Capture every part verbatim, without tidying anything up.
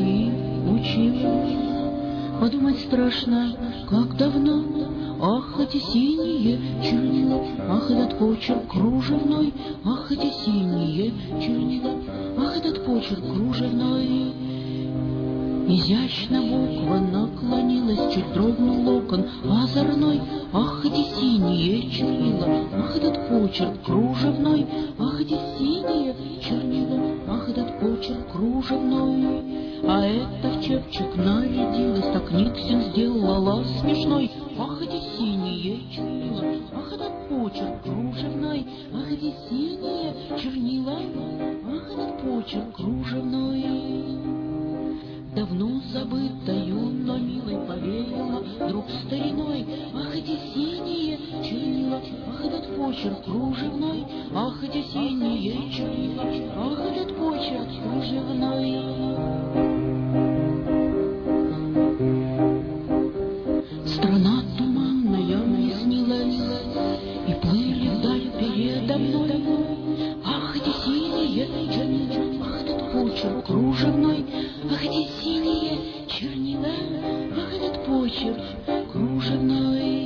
каллиграфии училась. Подумать страшно, как давно. Ах, эти синие чернила, ах, этот почерк кружевной, ах, эти синие чернила, ах, этот почерк кружевной. Изящно буква наклонилась, чуть дрогнул локон озорной. Ах, эти синие чернила, ах, этот почерк кружевной, ах, эти синие чернила, ах, этот почерк кружевной. А эта в чепчик нарядилась, так Никсин сделала смешной. Ах, эти синие чернила, ах, этот почерк кружевной, ах, эти синие чернила, ах, этот почерк кружевной. Давно забытою, но милой повеяла вдруг стариной. Ах, эти синие чернила, ах, этот почерк кружевной, ах, эти синие чернила, ах, этот почерк кружевной. Страна туманная мне снилась, и плыли вдаль передо мной. Ах, эти синие чернила, ах, этот почерк кружевной, ах, эти синие чернила, ах, этот почерк кружевной.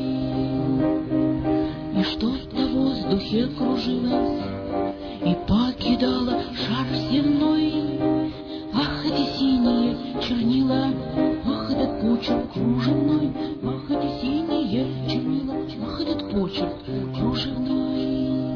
И что-то в воздухе кружилось и покидало шар земной. Ах, эти синие чернила, ах, этот почерк кружевной, ах, эти синие чернила, ах, этот почерк кружевной.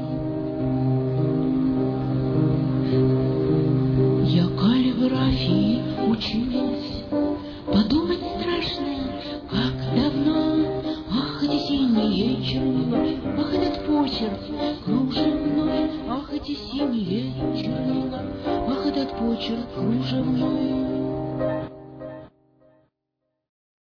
Я каллиграфии училась, подумать страшно, как давно. Ах, эти синие чернила, ах, этот почерк кружевной, ах, эти синие чернила, ах, этот почерк кружевной.